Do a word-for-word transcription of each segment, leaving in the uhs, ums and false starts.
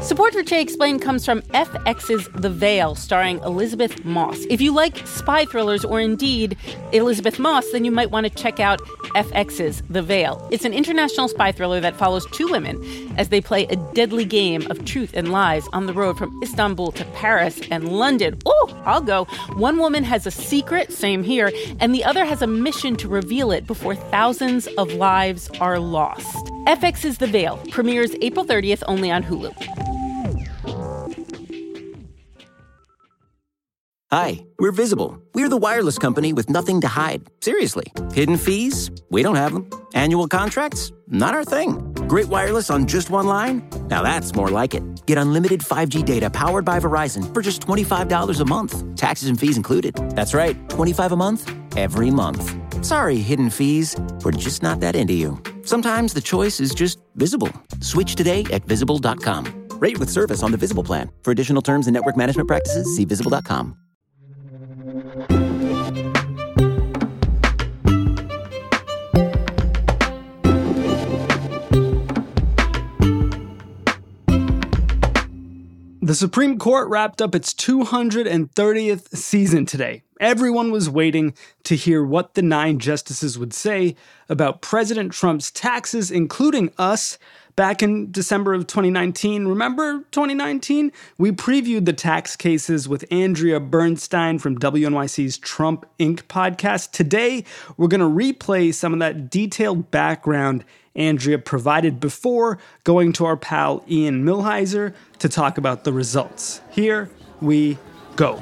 Support for Che Explained comes from F X's The Veil, starring Elizabeth Moss. If you like spy thrillers or indeed Elizabeth Moss, then you might want to check out F X's The Veil. It's an international spy thriller that follows two women as they play a deadly game of truth and lies on the road from Istanbul to Paris and London. Oh, I'll go. One woman has a secret, same here, and the other has a mission to reveal it before thousands of lives are lost. F X's The Veil premieres April thirtieth only on Hulu. Hi, we're Visible. We're the wireless company with nothing to hide. Seriously. Hidden fees? We don't have them. Annual contracts? Not our thing. Great wireless on just one line? Now that's more like it. Get unlimited five G data powered by Verizon for just twenty-five dollars a month. Taxes and fees included. That's right, twenty-five dollars a month, every month. Sorry, hidden fees. We're just not that into you. Sometimes the choice is just Visible. Switch today at visible dot com. Rate with service on the Visible plan. For additional terms and network management practices, see visible dot com. The Supreme Court wrapped up its two hundred thirtieth season today. Everyone was waiting to hear what the nine justices would say about President Trump's taxes, including us. Back in December of twenty nineteen, remember twenty nineteen? We previewed the tax cases with Andrea Bernstein from W N Y C's Trump Incorporated podcast. Today, we're going to replay some of that detailed background Andrea provided before going to our pal Ian Millhiser to talk about the results. Here we go.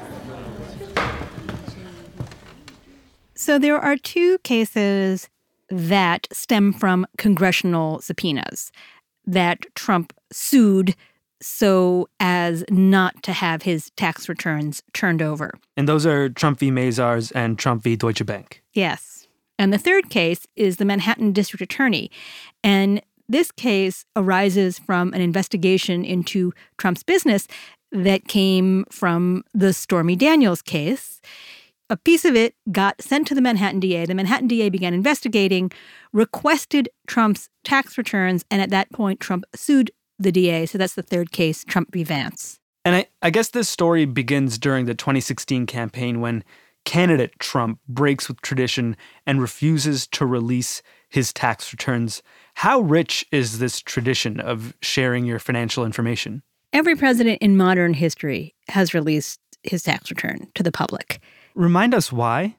So there are two cases that stem from congressional subpoenas that Trump sued so as not to have his tax returns turned over. And those are Trump v. Mazars and Trump v. Deutsche Bank. Yes. And the third case is the Manhattan District Attorney. And this case arises from an investigation into Trump's business that came from the Stormy Daniels case. A piece of it got sent to the Manhattan D A. The Manhattan D A began investigating, requested Trump's tax returns, and at that point, Trump sued the D A. So that's the third case, Trump v. Vance. And I, I guess this story begins during the twenty sixteen campaign when candidate Trump breaks with tradition and refuses to release his tax returns. How rich is this tradition of sharing your financial information? Every president in modern history has released his tax return to the public. Remind us why.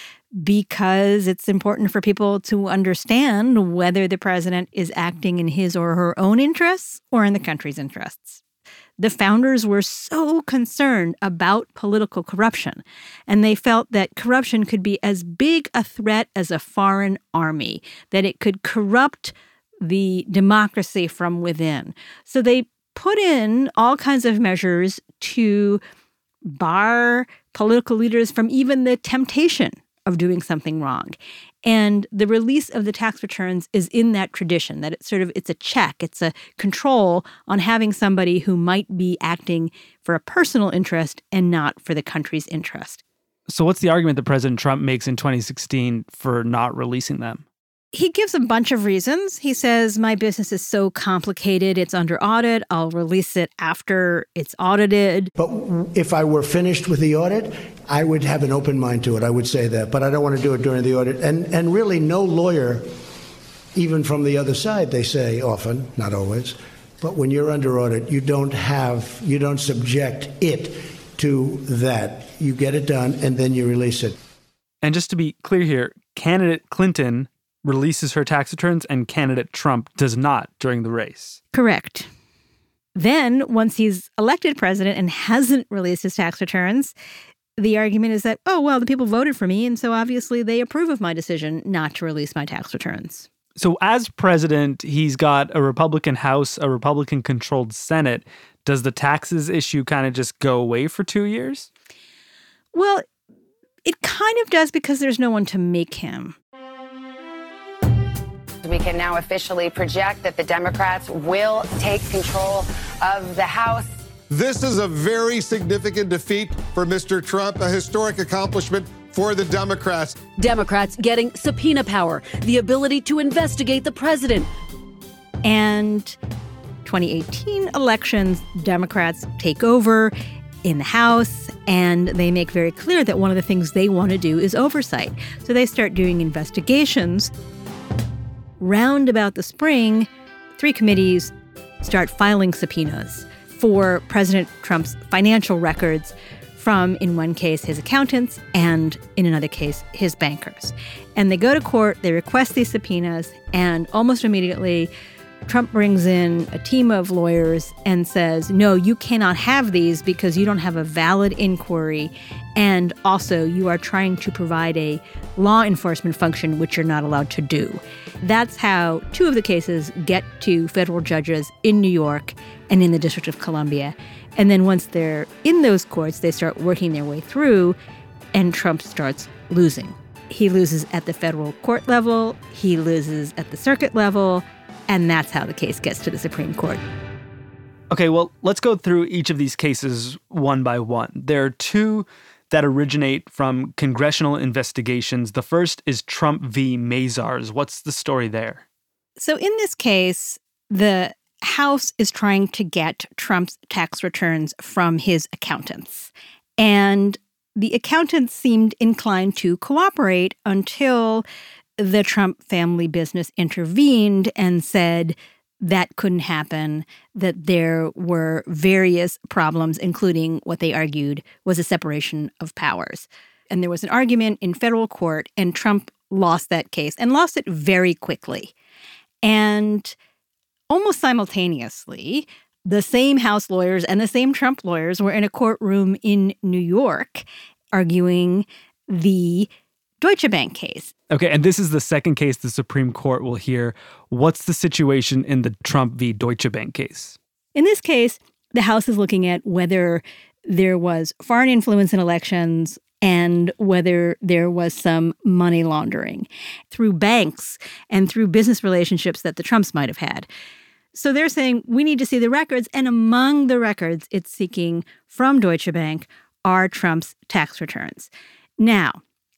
Because it's important for people to understand whether the president is acting in his or her own interests or in the country's interests. The founders were so concerned about political corruption, and they felt that corruption could be as big a threat as a foreign army, that it could corrupt the democracy from within. So they put in all kinds of measures to bar political leaders from even the temptation of doing something wrong. And the release of the tax returns is in that tradition, that it's sort of, it's a check, it's a control on having somebody who might be acting for a personal interest and not for the country's interest. So what's the argument that President Trump makes in twenty sixteen for not releasing them? He gives a bunch of reasons. He says, my business is so complicated, it's under audit. I'll release it after it's audited. But if I were finished with the audit, I would have an open mind to it. I would say that. But I don't want to do it during the audit. And and really, no lawyer, even from the other side, they say often, not always, but when you're under audit, you don't have, you don't subject it to that. You get it done, and then you release it. And just to be clear here, candidate Clinton releases her tax returns and candidate Trump does not during the race. Correct. Then, once he's elected president and hasn't released his tax returns, the argument is that, oh, well, the people voted for me, and so obviously they approve of my decision not to release my tax returns. So as president, he's got a Republican House, a Republican-controlled Senate. Does the taxes issue kind of just go away for two years? Well, it kind of does because there's no one to make him. We can now officially project that the Democrats will take control of the House. This is a very significant defeat for Mister Trump, a historic accomplishment for the Democrats. Democrats getting subpoena power, the ability to investigate the president. And twenty eighteen elections, Democrats take over in the House, and they make very clear that one of the things they want to do is oversight. So they start doing investigations. Round about the spring, three committees start filing subpoenas for President Trump's financial records from, in one case, his accountants, and in another case, his bankers. And they go to court, they request these subpoenas, and almost immediately, Trump brings in a team of lawyers and says, no, you cannot have these because you don't have a valid inquiry, and also you are trying to provide a law enforcement function, which you're not allowed to do. That's how two of the cases get to federal judges in New York and in the District of Columbia. And then once they're in those courts, they start working their way through, and Trump starts losing. He loses at the federal court level, he loses at the circuit level, and that's how the case gets to the Supreme Court. Okay, well, let's go through each of these cases one by one. There are two that originate from congressional investigations. The first is Trump v. Mazars. What's the story there? So in this case, the House is trying to get Trump's tax returns from his accountants. And the accountants seemed inclined to cooperate until the Trump family business intervened and said that couldn't happen, that there were various problems, including what they argued was a separation of powers. And there was an argument in federal court, and Trump lost that case and lost it very quickly. And almost simultaneously, the same House lawyers and the same Trump lawyers were in a courtroom in New York arguing the Deutsche Bank case. Okay, and this is the second case the Supreme Court will hear. What's the situation in the Trump v. Deutsche Bank case? In this case, the House is looking at whether there was foreign influence in elections and whether there was some money laundering through banks and through business relationships that the Trumps might have had. So they're saying we need to see the records, and among the records it's seeking from Deutsche Bank are Trump's tax returns. Now,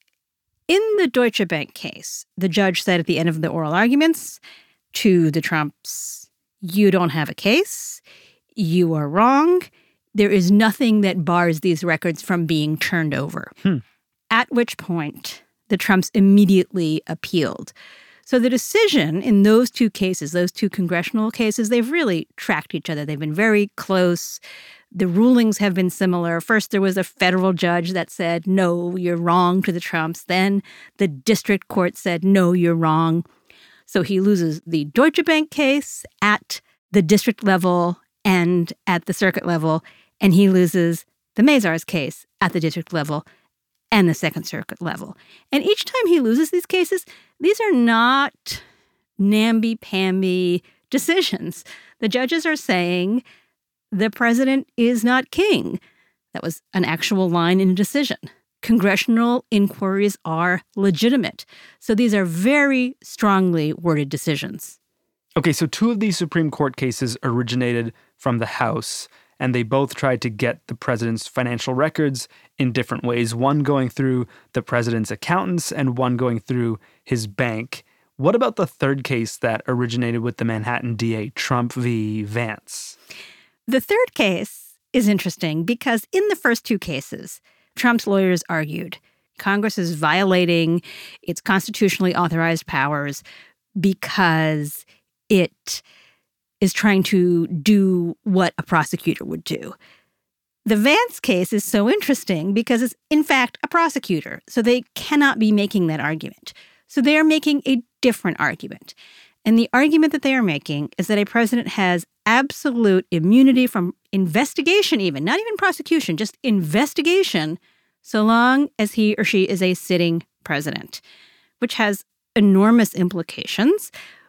in the Deutsche Bank case, the judge said at the end of the oral arguments to the Trumps, you don't have a case, you are wrong, there is nothing that bars these records from being turned over. Hmm. At which point, the Trumps immediately appealed. So the decision in those two cases, those two congressional cases, they've really tracked each other. They've been very close. The rulings have been similar. First, there was a federal judge that said, no, you're wrong to the Trumps. Then the district court said, no, you're wrong. So he loses the Deutsche Bank case at the district level and at the circuit level, and he loses the Mazars case at the district level and the Second Circuit level. And each time he loses these cases, these are not namby-pamby decisions. The judges are saying the president is not king. That was an actual line in a decision. Congressional inquiries are legitimate. So these are very strongly worded decisions. Okay, so two of these Supreme Court cases originated from the House, and they both tried to get the president's financial records in different ways, one going through the president's accountants and one going through his bank. What about the third case that originated with the Manhattan D A, Trump v. Vance? The third case is interesting because in the first two cases, Trump's lawyers argued Congress is violating its constitutionally authorized powers because it is trying to do what a prosecutor would do. The Vance case is so interesting because it's, in fact, a prosecutor, so they cannot be making that argument. So they are making a different argument. And the argument that they are making is that a president has absolute immunity from investigation even, not even prosecution, just investigation, so long as he or she is a sitting president, which has enormous implications,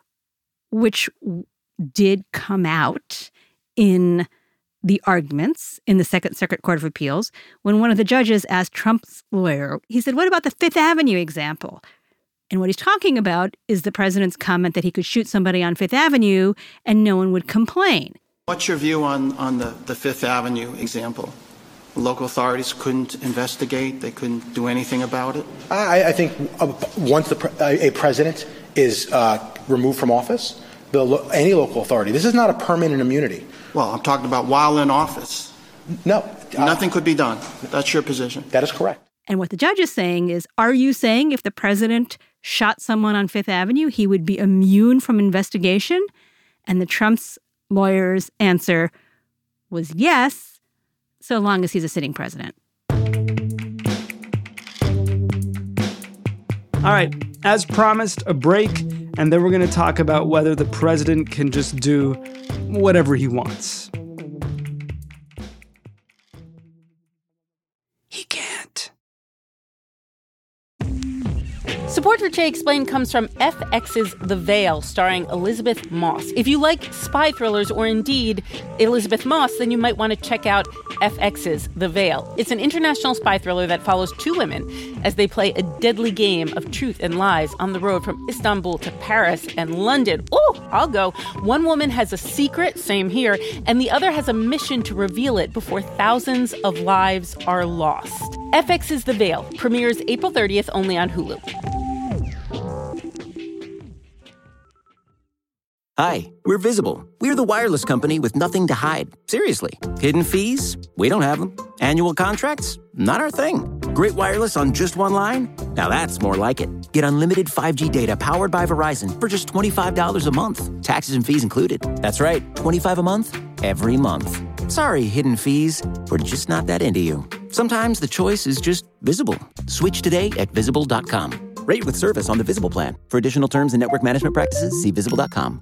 which did come out in the arguments in the Second Circuit Court of Appeals when one of the judges asked Trump's lawyer, he said, what about the Fifth Avenue example? And what he's talking about is the president's comment that he could shoot somebody on Fifth Avenue and no one would complain. What's your view on, on the, the Fifth Avenue example? Local authorities couldn't investigate? They couldn't do anything about it? I, I think uh, once the, a president is uh, removed from office, the lo- any local authority. This is not a permanent immunity. Well, I'm talking about while in office. No. Uh, Nothing could be done. That's your position. That is correct. And what the judge is saying is, are you saying if the president shot someone on Fifth Avenue, he would be immune from investigation? And the Trump's lawyer's answer was yes, so long as he's a sitting president. All right, as promised, a break, and then we're going to talk about whether the president can just do whatever he wants. He can't. Support for Che Explained comes from F X's The Veil, starring Elizabeth Moss. If you like spy thrillers or indeed Elizabeth Moss, then you might want to check out F X's The Veil. It's an international spy thriller that follows two women as they play a deadly game of truth and lies on the road from Istanbul to Paris and London. Oh, I'll go. One woman has a secret, same here, and the other has a mission to reveal it before thousands of lives are lost. F X's The Veil premieres April thirtieth only on Hulu. Hi, we're Visible. We're the wireless company with nothing to hide. Seriously. Hidden fees? We don't have them. Annual contracts? Not our thing. Great wireless on just one line? Now that's more like it. Get unlimited five G data powered by Verizon for just twenty-five dollars a month. Taxes and fees included. That's right, twenty-five dollars a month, every month. Sorry, hidden fees. We're just not that into you. Sometimes the choice is just Visible. Switch today at visible dot com. Rate with service on the Visible plan. For additional terms and network management practices, see visible dot com.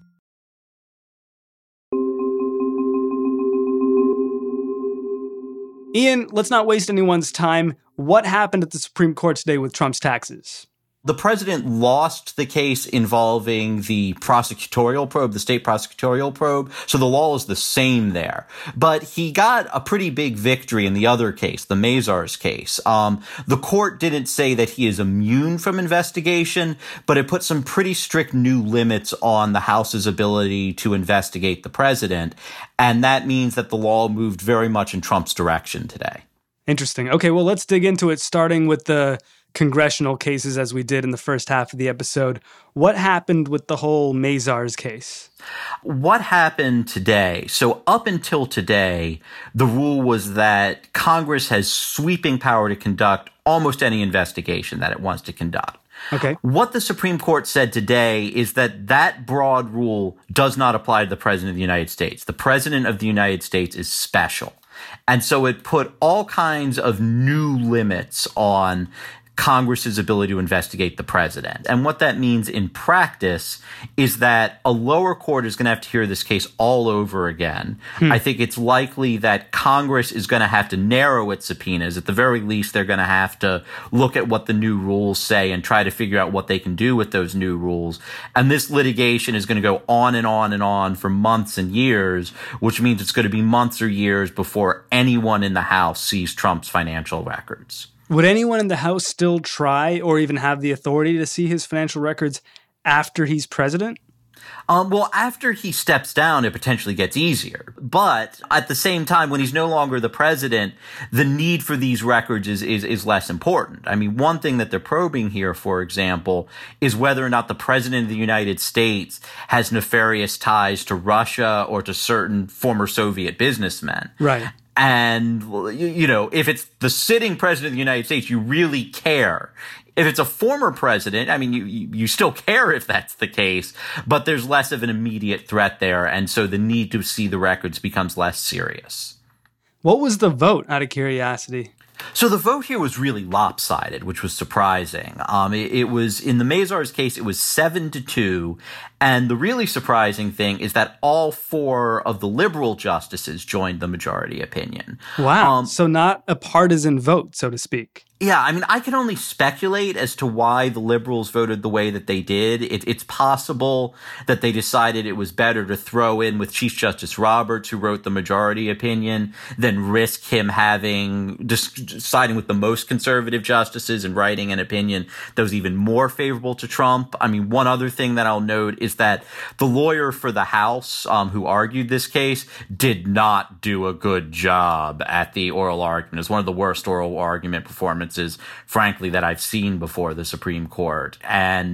Ian, let's not waste anyone's time. What happened at the Supreme Court today with Trump's taxes? The president lost the case involving the prosecutorial probe, the state prosecutorial probe. So the law is the same there. But he got a pretty big victory in the other case, the Mazars case. Um, the court didn't say that he is immune from investigation, but it put some pretty strict new limits on the House's ability to investigate the president. And that means that the law moved very much in Trump's direction today. Interesting. Okay, well, let's dig into it, starting with the congressional cases as we did in the first half of the episode. What happened with the whole Mazars case? What happened today? So up until today, the rule was that Congress has sweeping power to conduct almost any investigation that it wants to conduct. Okay. What the Supreme Court said today is that that broad rule does not apply to the President of the United States. The President of the United States is special. And so it put all kinds of new limits on Congress's ability to investigate the president. And what that means in practice is that a lower court is going to have to hear this case all over again. Hmm. I think it's likely that Congress is going to have to narrow its subpoenas. At the very least, they're going to have to look at what the new rules say and try to figure out what they can do with those new rules. And this litigation is going to go on and on and on for months and years, which means it's going to be months or years before anyone in the House sees Trump's financial records. Would anyone in the House still try or even have the authority to see his financial records after he's president? Um, well, after he steps down, it potentially gets easier. But at the same time, when he's no longer the president, the need for these records is, is, is less important. I mean, one thing that they're probing here, for example, is whether or not the president of the United States has nefarious ties to Russia or to certain former Soviet businessmen. Right. And, you know, if it's the sitting president of the United States, you really care. If it's a former president, I mean, you, you still care if that's the case, but there's less of an immediate threat there. And so the need to see the records becomes less serious. What was the vote, out of curiosity? So the vote here was really lopsided, which was surprising. Um, it, it was, in the Mazars case, it was seven to two. And the really surprising thing is that all four of the liberal justices joined the majority opinion. Wow. Um, so not a partisan vote, so to speak. Yeah, I mean, I can only speculate as to why the liberals voted the way that they did. It, it's possible that they decided it was better to throw in with Chief Justice Roberts, who wrote the majority opinion, than risk him having deciding with the most conservative justices and writing an opinion that was even more favorable to Trump. I mean, one other thing that I'll note is that the lawyer for the House, um, who argued this case, did not do a good job at the oral argument. It was one of the worst oral argument performances, frankly, that I've seen before the Supreme Court. And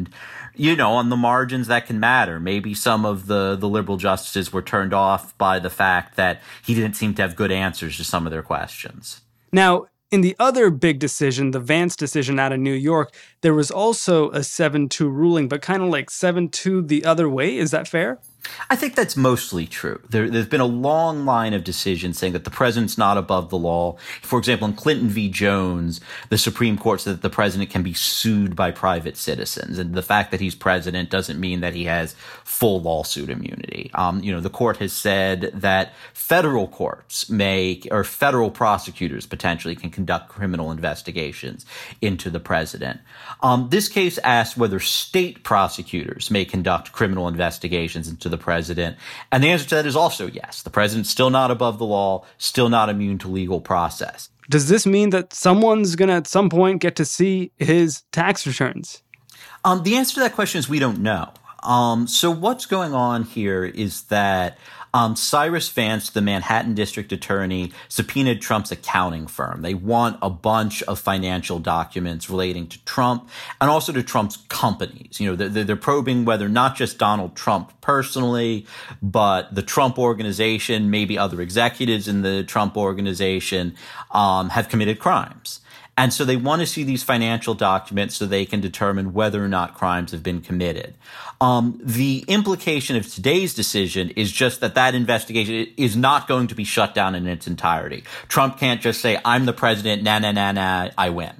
you know, on the margins that can matter. Maybe some of the, the liberal justices were turned off by the fact that he didn't seem to have good answers to some of their questions. Now, in the other big decision, the Vance decision out of New York, there was also a seven two ruling, but kind of like seven two the other way. Is that fair? I think that's mostly true. There, there's been a long line of decisions saying that the president's not above the law. For example, in Clinton v. Jones, the Supreme Court said that the president can be sued by private citizens. And the fact that he's president doesn't mean that he has full lawsuit immunity. Um, you know, the court has said that federal courts may, or federal prosecutors potentially can conduct criminal investigations into the president. Um, this case asks whether state prosecutors may conduct criminal investigations into the president. And the answer to that is also yes. The president's still not above the law, still not immune to legal process. Does this mean that someone's going to at some point get to see his tax returns? Um, the answer to that question is we don't know. Um, so what's going on here is that Um, Cyrus Vance, the Manhattan district attorney, subpoenaed Trump's accounting firm. They want a bunch of financial documents relating to Trump and also to Trump's companies. You know, they're, they're probing whether not just Donald Trump personally, but the Trump organization, maybe other executives in the Trump organization, um, have committed crimes. And so they want to see these financial documents so they can determine whether or not crimes have been committed. Um, the implication of today's decision is just that that investigation is not going to be shut down in its entirety. Trump can't just say, I'm the president, nah, nah, nah, nah, I win.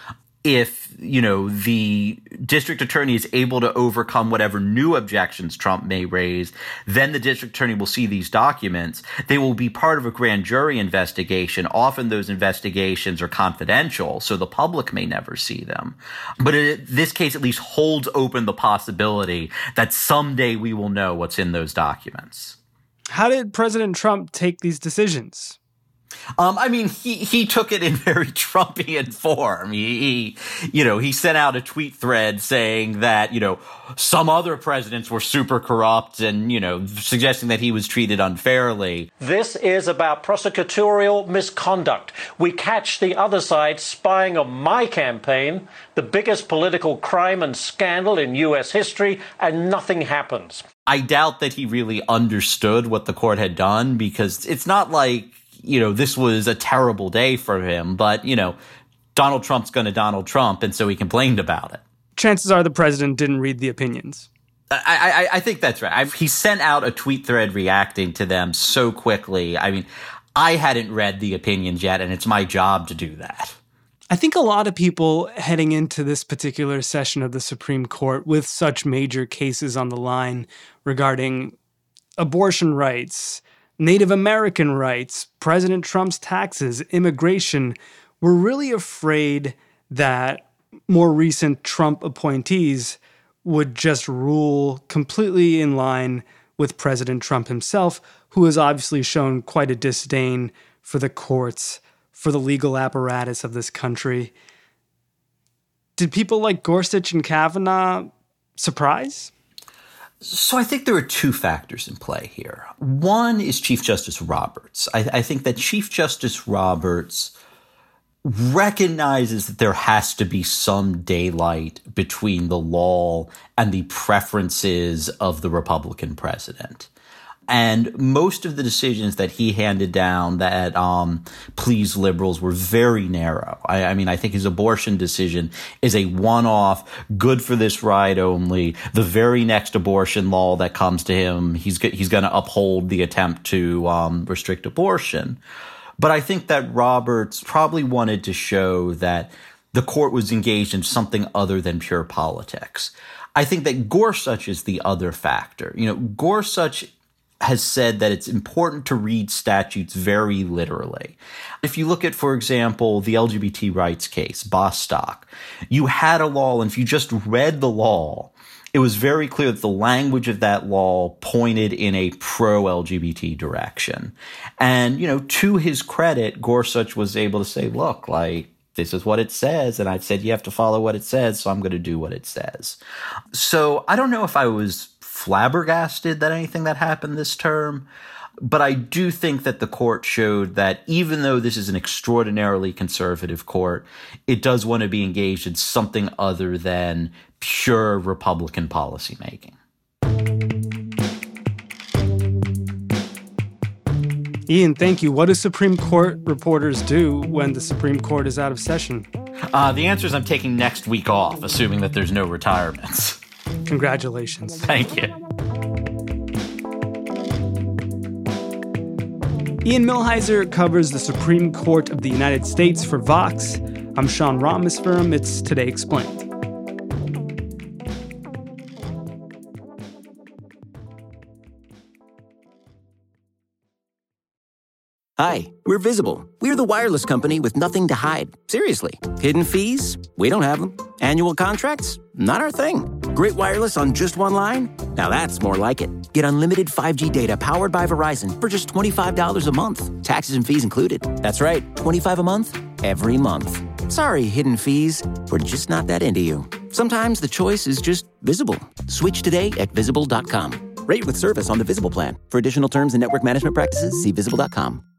If, you know, the district attorney is able to overcome whatever new objections Trump may raise, then the district attorney will see these documents. They will be part of a grand jury investigation. Often those investigations are confidential, so the public may never see them. But in this case, at least holds open the possibility that someday we will know what's in those documents. How did President Trump take these decisions? Um, I mean, he, he took it in very Trumpian form. He, he, you know, he sent out a tweet thread saying that, you know, some other presidents were super corrupt and, you know, suggesting that he was treated unfairly. This is about prosecutorial misconduct. We catch the other side spying on my campaign, the biggest political crime and scandal in U S history, and nothing happens. I doubt that he really understood what the court had done because it's not like, you know, this was a terrible day for him, but, you know, Donald Trump's going to Donald Trump, and so he complained about it. Chances are the president didn't read the opinions. I, I, I think that's right. I've, he sent out a tweet thread reacting to them so quickly. I mean, I hadn't read the opinions yet, and it's my job to do that. I think a lot of people heading into this particular session of the Supreme Court with such major cases on the line regarding abortion rights, Native American rights, President Trump's taxes, immigration, were really afraid that more recent Trump appointees would just rule completely in line with President Trump himself, who has obviously shown quite a disdain for the courts, for the legal apparatus of this country. Did people like Gorsuch and Kavanaugh surprise? So I think there are two factors in play here. One is Chief Justice Roberts. I, I think that Chief Justice Roberts recognizes that there has to be some daylight between the law and the preferences of the Republican president. And most of the decisions that he handed down that um, pleased liberals were very narrow. I, I mean, I think his abortion decision is a one-off, good for this ride only. The very next abortion law that comes to him, he's he's going to uphold the attempt to um, restrict abortion. But I think that Roberts probably wanted to show that the court was engaged in something other than pure politics. I think that Gorsuch is the other factor. You know, Gorsuch has said that it's important to read statutes very literally. If you look at, for example, the L G B T rights case, Bostock, you had a law, and if you just read the law, it was very clear that the language of that law pointed in a pro-L G B T direction. And, you know, to his credit, Gorsuch was able to say, look, like, this is what it says, and I said you have to follow what it says, so I'm going to do what it says. So I don't know if I was flabbergasted that anything that happened this term, but I do think that the court showed that even though this is an extraordinarily conservative court, it does want to be engaged in something other than pure Republican policymaking. Ian, thank you. What do Supreme Court reporters do when the Supreme Court is out of session? Uh, the answer is I'm taking next week off, assuming that there's no retirements. Congratulations. Thank you. Ian Millhiser covers the Supreme Court of the United States for Vox. I'm Sean Rotmisfirm. It's Today Explained. Hi, we're Visible. We're the wireless company with nothing to hide. Seriously. Hidden fees? We don't have them. Annual contracts? Not our thing. Great wireless on just one line? Now that's more like it. Get unlimited five G data powered by Verizon for just twenty-five dollars a month. Taxes and fees included. That's right, twenty-five dollars a month, every month. Sorry, hidden fees. We're just not that into you. Sometimes the choice is just Visible. Switch today at visible dot com. Rate with service on the Visible plan. For additional terms and network management practices, see visible dot com.